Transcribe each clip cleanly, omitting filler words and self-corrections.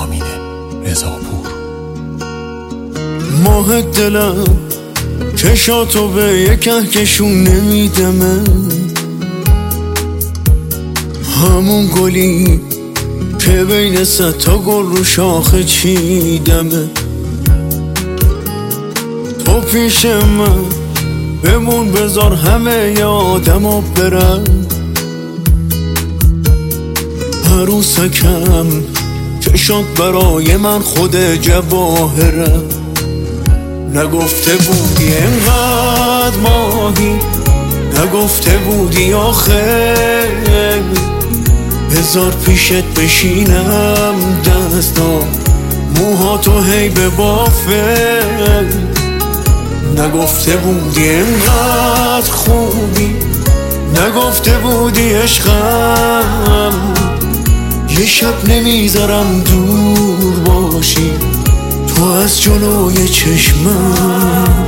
رامین رضاپور. ماه دلم چشاتو به یک کهکشون نمیدمه، همون گلی که بین 100 تا گل رو شاخه چیدمه. تو پیش من بمون، بذار همه یادمو برم. عروسکم چشات برای من خود جواهرم. نگفته بودی اینقدر ماهی، نگفته بودی آخه بذار پیشت بشینم دستام موهاتو هی ببافه. نگفته بودی اینقدر خوبی، نگفته بودی عشقم. یه شب نمیذارم دور باشی تو از جلوی چشمم.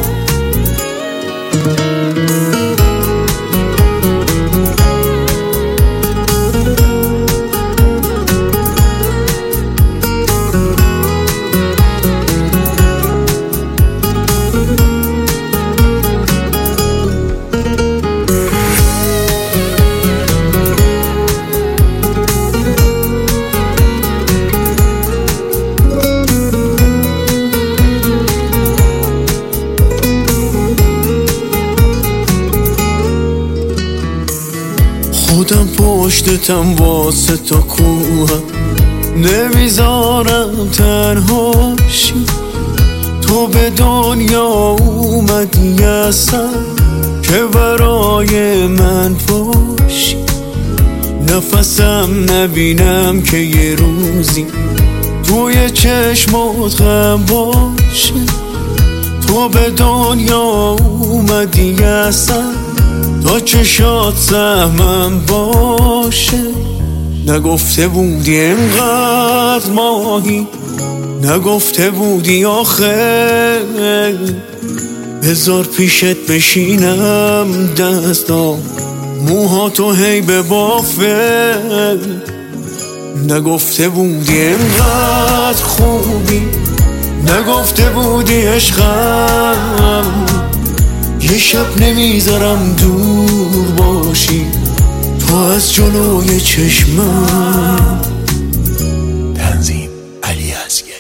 خودم پشتتم واسه تا کوهم، نمیذارم تنهاشی. تو به دنیا اومدی اصلا که برای من باشی. نفسم نبینم که یه روزی توی چشمات غم باشه. تو به دنیا اومدی اصلا تا چشات سهمم باشه. نگفته بودی اینقدر ماهی، نگفته بودی آخه بذار پیشت بشینم دستام موهاتو هی ببافه. نگفته بودی اینقدر خوبی، نگفته بودی عشقم. یه شب نمیذارم دور باشی تو از جلوی چشمم. تنظیم علی ازگر.